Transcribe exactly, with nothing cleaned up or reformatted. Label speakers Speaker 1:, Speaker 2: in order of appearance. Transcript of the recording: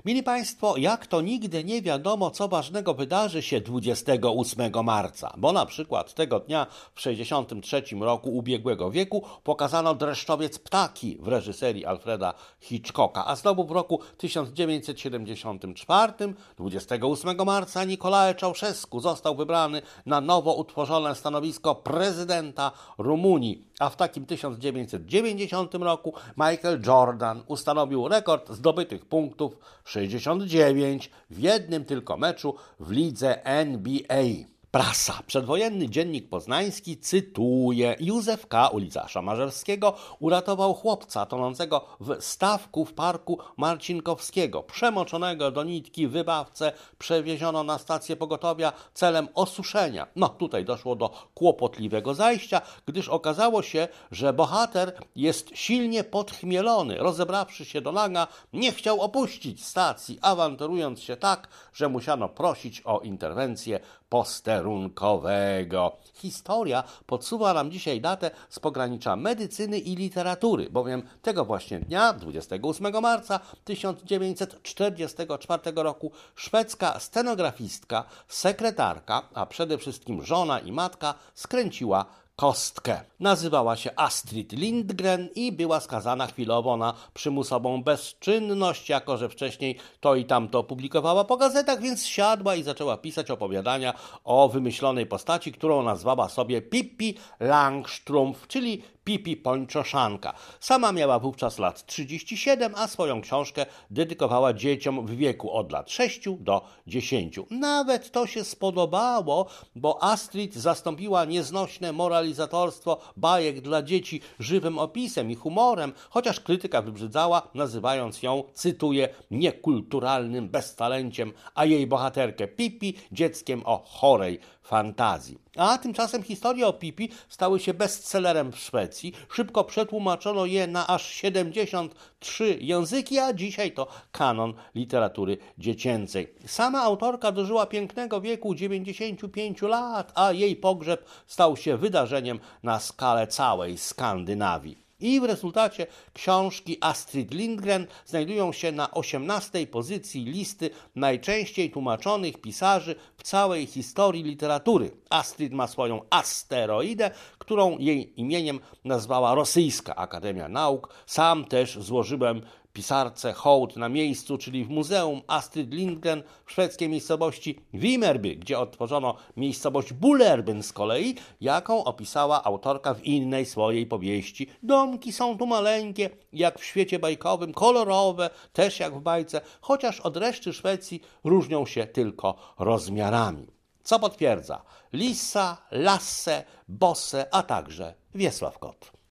Speaker 1: Mili Państwo, jak to nigdy nie wiadomo, co ważnego wydarzy się dwudziestego ósmego marca, bo na przykład tego dnia w sześćdziesiątym trzecim roku ubiegłego wieku pokazano Dreszczowiec Ptaki w reżyserii Alfreda Hitchcocka, a znowu w roku tysiąc dziewięćset siedemdziesiątym czwartym, dwudziestego ósmego marca, Nicolae Ceausescu został wybrany na nowo utworzone stanowisko prezydenta Rumunii, a w takim tysiąc dziewięćset dziewięćdziesiątym roku Michael Jordan ustanowił rekord zdobytych punktów sześćdziesiąt dziewięć w jednym tylko meczu w lidze N B A. Prasa. Przedwojenny Dziennik Poznański cytuje: Józef K., ulica Szamarzewskiego, uratował chłopca tonącego w stawku w parku Marcinkowskiego. Przemoczonego do nitki wybawcę przewieziono na stację pogotowia celem osuszenia. No tutaj doszło do kłopotliwego zajścia, gdyż okazało się, że bohater jest silnie podchmielony. Rozebrawszy się do naga, nie chciał opuścić stacji, awanturując się tak, że musiano prosić o interwencję posterunkowego. Historia podsuwa nam dzisiaj datę z pogranicza medycyny i literatury, bowiem tego właśnie dnia, dwudziestego ósmego marca tysiąc dziewięćset czterdziestego czwartego roku, szwedzka stenografistka, sekretarka, a przede wszystkim żona i matka skręciła kostkę. Nazywała się Astrid Lindgren i była skazana chwilowo na przymusową bezczynność, jako że wcześniej to i tamto publikowała po gazetach, więc siadła i zaczęła pisać opowiadania o wymyślonej postaci, którą nazwała sobie Pippi Langstrumpf, czyli Pippi Pończoszanka. Sama miała wówczas lat trzydzieści siedem, a swoją książkę dedykowała dzieciom w wieku od lat sześciu do dziesięciu. Nawet to się spodobało, bo Astrid zastąpiła nieznośne moralizatorstwo bajek dla dzieci żywym opisem i humorem, chociaż krytyka wybrzydzała, nazywając ją, cytuję, niekulturalnym beztalenciem, a jej bohaterkę Pippi dzieckiem o chorej fantazji. A tymczasem historie o Pippi stały się bestsellerem w Szwecji. Szybko przetłumaczono je na aż siedemdziesiąt trzy języki, a dzisiaj to kanon literatury dziecięcej. Sama autorka dożyła pięknego wieku dziewięćdziesięciu pięciu lat, a jej pogrzeb stał się wydarzeniem na skalę całej Skandynawii. I w rezultacie książki Astrid Lindgren znajdują się na osiemnastej pozycji listy najczęściej tłumaczonych pisarzy w całej historii literatury. Astrid ma swoją asteroidę, którą jej imieniem nazwała Rosyjska Akademia Nauk. Sam też złożyłem pisarce hołd na miejscu, czyli w Muzeum Astrid Lindgren w szwedzkiej miejscowości Vimmerby, gdzie odtworzono miejscowość Bullerbyn z kolei, jaką opisała autorka w innej swojej powieści. Domki są tu maleńkie, jak w świecie bajkowym, kolorowe, też jak w bajce, chociaż od reszty Szwecji różnią się tylko rozmiarami. Co potwierdza Lisa, Lasse, Bosse, a także Wiesław Kot.